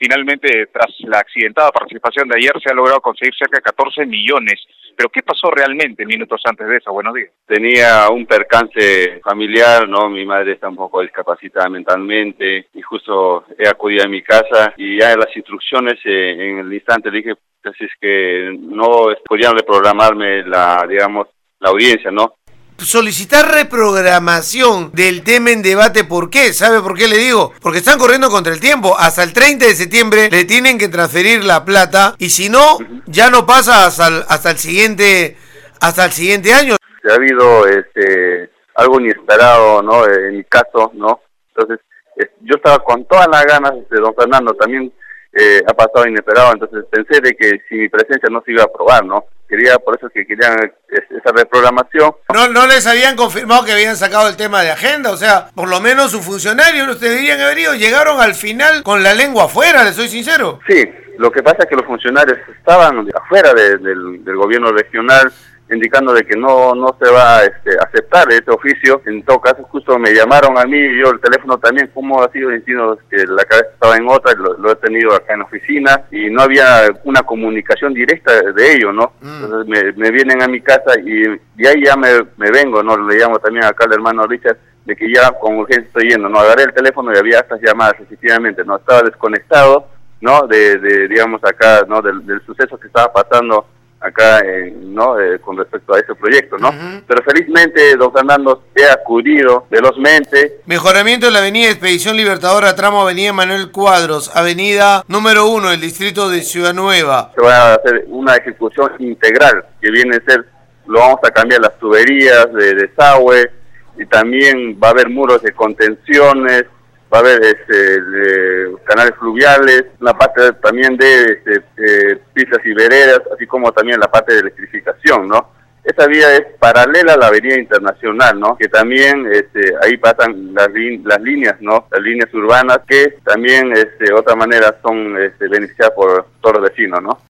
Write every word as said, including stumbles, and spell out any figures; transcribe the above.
finalmente, tras la accidentada participación de ayer, se ha logrado conseguir cerca de catorce millones. ¿Pero qué pasó realmente minutos antes de eso? Buenos días. Tenía un percance familiar, ¿no? Mi madre está un poco discapacitada mentalmente y justo he acudido a mi casa y ya en las instrucciones eh, en el instante le dije, así es que no podían reprogramarme la, digamos, la audiencia, ¿no? Solicitar reprogramación del tema en debate, ¿por qué? ¿Sabe por qué le digo? Porque están corriendo contra el tiempo. Hasta el treinta de septiembre le tienen que transferir la plata y si no, uh-huh. ya no pasa hasta el, hasta el siguiente hasta el siguiente año. Ha habido este algo inesperado, ¿no? En mi caso, ¿no? Entonces, eh, yo estaba con todas las ganas de don Fernando, también eh, ha pasado inesperado, entonces pensé de que si mi presencia no se iba a aprobar, ¿no? Quería, por eso es que querían esa reprogramación. No, no les habían confirmado que habían sacado el tema de agenda, o sea, por lo menos sus funcionarios, ustedes deberían haber ido, llegaron al final con la lengua afuera, les soy sincero. Sí, lo que pasa es que los funcionarios estaban afuera de, del, del gobierno regional, indicando de que no no se va a este, aceptar este oficio. En todo caso, justo me llamaron a mí, y yo el teléfono también, como ha sido diciendo que la cabeza estaba en otra, lo, lo he tenido acá en la oficina, y no había una comunicación directa de ellos, ¿no? Mm. Entonces me, me vienen a mi casa y, y ahí ya me, me vengo, ¿no? Le llamo también acá al hermano Richard, de que ya con urgencia estoy yendo, ¿no? Agarré el teléfono y había estas llamadas, efectivamente, ¿no? Estaba desconectado, ¿no? De, de digamos, acá, ¿no? Del, del suceso que estaba pasando acá, eh, ¿no? Eh, con respecto a ese proyecto, ¿no? Uh-huh. Pero felizmente, don Fernando, he acudido velozmente. Mejoramiento de la avenida Expedición Libertadora, tramo avenida Manuel Cuadros, avenida número uno del distrito de Ciudad Nueva. Se va a hacer una ejecución integral, que viene a ser, lo vamos a cambiar las tuberías de desagüe, y también va a haber muros de contenciones, va a haber este, de canales fluviales, la parte también de este, eh, pistas y veredas, así como también la parte de electrificación, ¿no? Esta vía es paralela a la avenida internacional, ¿no? Que también este, ahí pasan las, las líneas, ¿no? Las líneas urbanas que también, este, de otra manera, son este, beneficiadas por todos los vecinos, ¿no?